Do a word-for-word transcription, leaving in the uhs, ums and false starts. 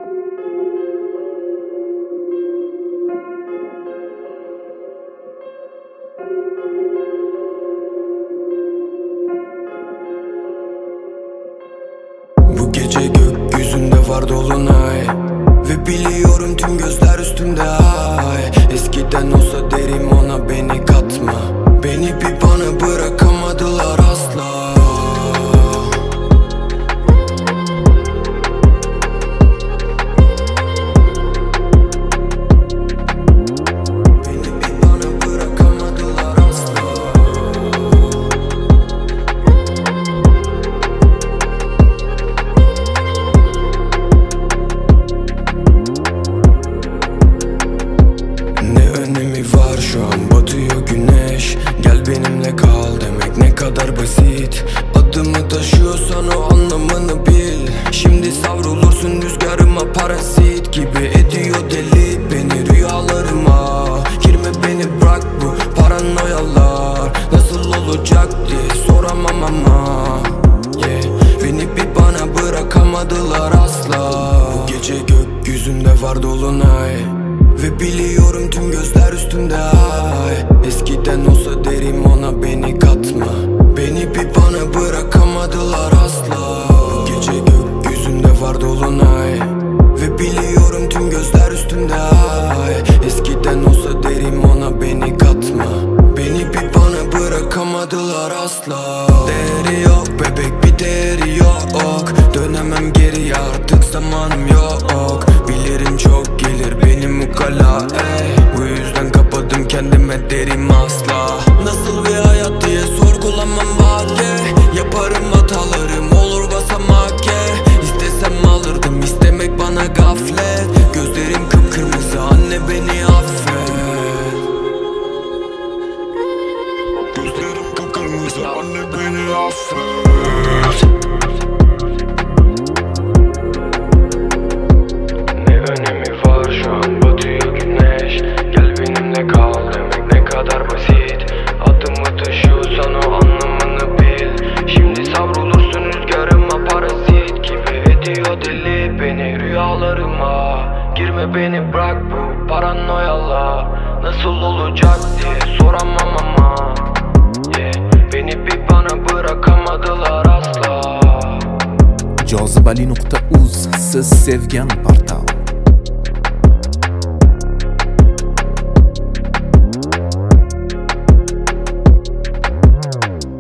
Bu gece gökyüzünde var dolunay ve biliyorum tüm gözler üstümde ay. Eskiden olsa derim ona beni katma, beni bir bana bırakamadılar asla. Şu an batıyor güneş, gel benimle kal demek ne kadar basit. Adımı taşıyorsan o anlamını bil. Şimdi savrulursun rüzgarıma, parazit gibi ediyor deli beni rüyalarıma. Girme beni bırak bu paranoyalar, nasıl olacak diye soramam ama yeah. Beni bir bana bırakamadılar asla. Bu gece gökyüzünde var dolunay ve biliyorum tüm gözler üstünde ay. Eskiden olsa derim ona beni katma, beni bir bana bırakamadılar asla. Bu gece gökyüzünde var dolunay ve biliyorum tüm gözler üstünde ay. Eskiden olsa derim ona beni katma, beni bir bana bırakamadılar asla. Değeri yok bebek, bir değeri yok. Dönemem geri artık, zamanım yok. Bilirim çok gelir benim ukala ey. Bu yüzden kapadım kendime derim asla. Nasıl bir hayat diye sorgulamam vake. Yaparım hatalarım olur basamak yeah. İstesem alırdım, istemek bana gaflet. Gözlerim kıpkırmızı, anne beni affet. Gözlerim kıpkırmızı, anne beni affet. Ne önemi var şu an batıyor güneş, gel benimle kal demek ne kadar basit. Adımı taşıyorsan o anlamını bil. Şimdi savrulursun rüzgarıma, parazit gibi ediyor deli beni rüyalarıma. Girme beni bırak bu paranoyalar, nasıl olacak diye soramam ama yeah. Beni bir bana bırakamadılar asla. Cazibeli nokta uz, siz sevgan parta